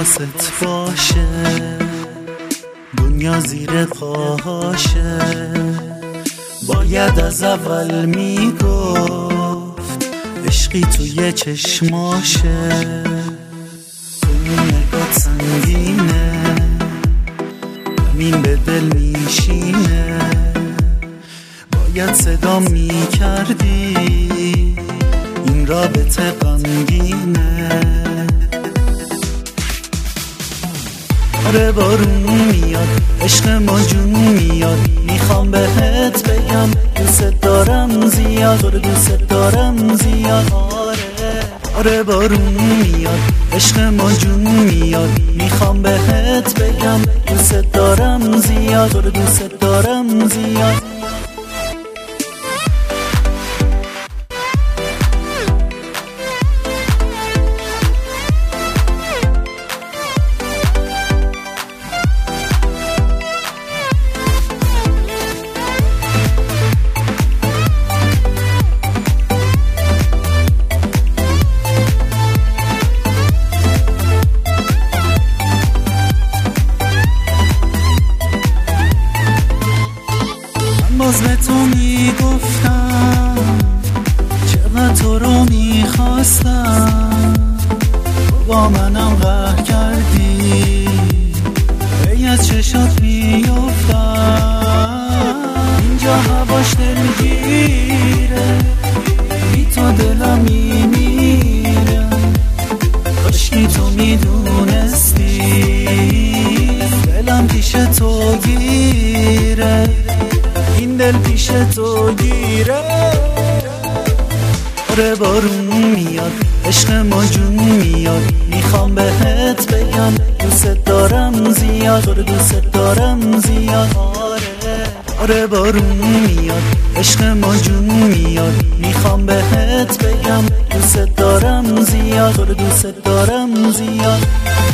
حواست باشه دنیا زیر پاهاشه. باید از اول میگفت عشقی توی چشماشه. تو نگات سنگینه همین به دل میشینه. باید صدا میکردی این رابطه غمگینه. آره بارون میاد عشق ما جون میاد. میخوام بهت بگم دوست دارم زیاد. تو رو دوست دارم زیاد. آره بارون میاد عشق ما جون میاد. میخوام بهت بگم دوست دارم زیاد. تو رو دوست دارم زیاد. باز به تو میگفتم چقدر تو رو میخواستم. با منم قهر کردی ای از چشات میافتم. اینجا هواش دلگیره بی تو دلم میمیره. کاشکی تو میدونستی دلم پیش تو گیره. این دل پیش تو گیره. آره بارون میاد عشق ما جون میاد. میخوام بهت بگم دوست دارم زیاد. تو رو دوست دارم زیاد. آره بارون میاد عشق ما جون میاد. میخوام بهت بگم دوست دارم زیاد. تو رو دوست دارم زیاد.